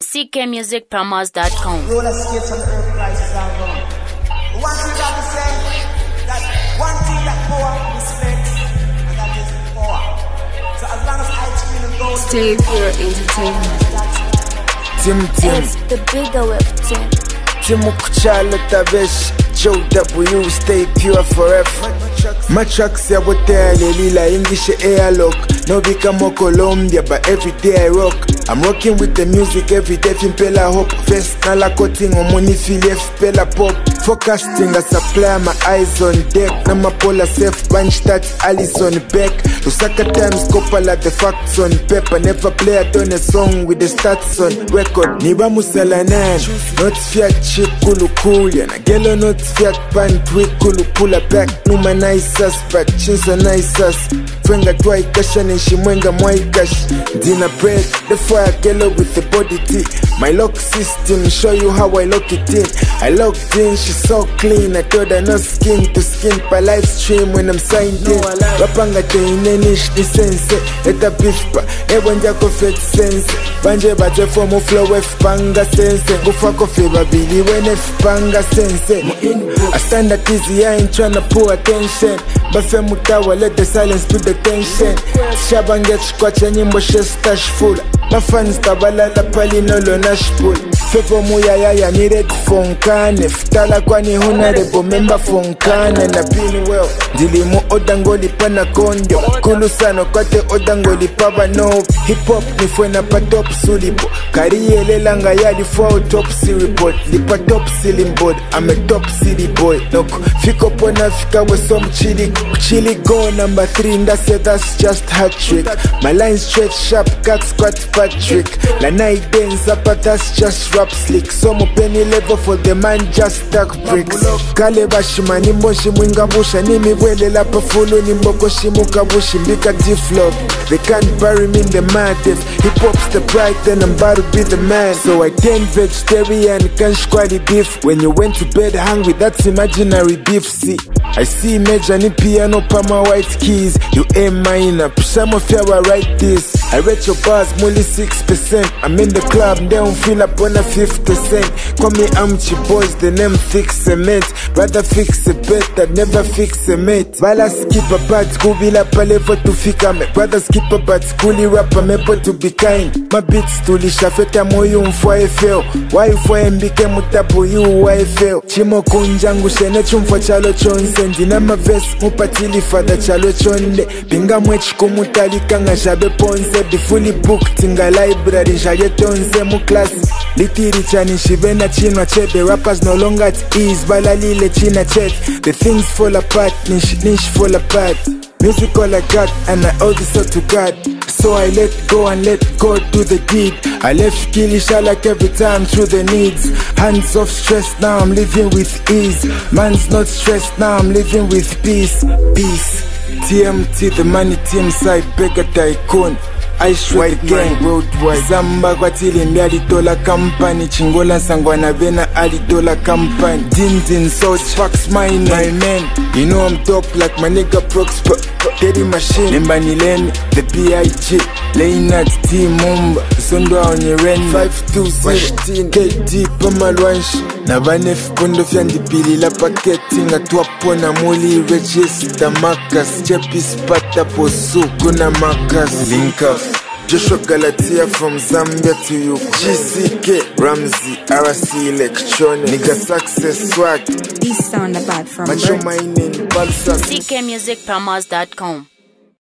ckmusicpromos.com. Roller skates on the earth prices are wrong. One thing that is saying, that one thing that power respects, and that is power. So as long as I scream and go, Stay Pure Entertainment. It's the bigger with Tim. Timu Kuchala Tavesh, Joe W, stay pure forever. My tracks ya botea lila English airlock. No become Colombia, but every day I rock. I'm rocking with the music every day. Fimpela hope, vest nala coating on money fili pela pop. Forecasting I supply my eyes on deck. Nama pola safe bunch that Alison Beck. Lusaka times copala the facts on paper. Never play a done a song with the stats on record. Niba musalanan, not fiat chip kulu kulia. Nagelo not fiat pan tweet kulu pula back. Numa nice us, but chinsa nice us. Frenga twai kashan and shimwenga mwaikash. Dina bread, the fire gelo with the body tea. My lock system show you how I lock it in. I locked in, she's so clean. I told her no skin to skin per live stream when I'm signed in. Rapanga te inenish ni sense. Eta beef pa, ebonja ko fet sense. Banje bate fomu flow F panga sense. Gufa ko favor bili when F panga sense. I stand at easy, I ain't tryna pull attention. Bafe mutawa, let the silence be the tension. Shabanget squatcha nyimbo she stash full. My fans tabalala pali nolo nash pull. Fepo muyaya ni red fonkane. Ftala kwani huna rebo member fonkane. Na been well dilimu odangoli pana kondio. Kulu sano kwate odangoli paba no. Hip hop ni fuena pa top sulipo. Kariye lelanga yadi fwa top report. Lipa top ceiling board, I'm a top city boy. Noko fiko pona fika we some chili. Chili go number 3 and that's just hat trick. My line straight sharp, cut squat Patrick. La night dance up, that's just rap slick. Some penny level for the man just stack bricks. Kale bashima nimbo shimwinga busha. Nimi wele la pafulu nimbo koshimuka bushi. Mbika D-flop, they can't bury me in the mad. If hip hop's the pride, then I'm about to be the man. So I turn vegetarian, can't squatty beef. When you went to bed hungry, that's imaginary beef. See, I see major ni piano pa my white keys. You aim mine up, some of you will write this. I read your bars, only 6%. I'm in the club, they don't feel up on a 50%. Call me Amchi boys, the name fix cement. Rather fix a bet that never fix a mate. Bala skip a bad school, bila palevo to fika me. Brother skip a bad schoolie rapper, mepo to be kind. My beats to lisha feta moyo mfwa efeo. Why fwa mbike mutabu yu wa efeo. Chimo kunjangu shene chumfwa chalo chonse. Ndina ma vest mupatili fada chalo chonde. Binga mwechi kumutali kanga jabe ponse. Be fully booked in the library, jayetonze mu class. Litiri chani shivena chinwa chebe. Rappers no longer at ease, balalile china chet. The things fall apart, niche fall apart. Music all I got, and I owe this all to God. So I let go and let God do the deed. I left Kilisha like every time through the needs. Hands off stress, now I'm living with ease. Man's not stressed, now I'm living with peace. Peace. TMT, the money team side, beggar tycoon. I straight the gang worldwide. Zamba kwa tili mbiali dola company. Chingola sangwana vena ali dola company. Din South Fox my man. You know I'm dope like my nigga Prox. Teddy machine Nembani Lemi, the B.I.G. Leonard T. Mumba Sondwa onye ren 5-2-16 KD Pamalwanshi Nabanef Kondo Fyandi Pili La Paketi Ngatwapo na Muli Register Makas Chepis Pata Posu Kuna Makas Link up Joshua Galatia from Zambia to you. GCK, Ramsey, RC Electronic, Nigga Success Swag. This sound about from Macho Mining, Balsa. ckmusicpromos.com.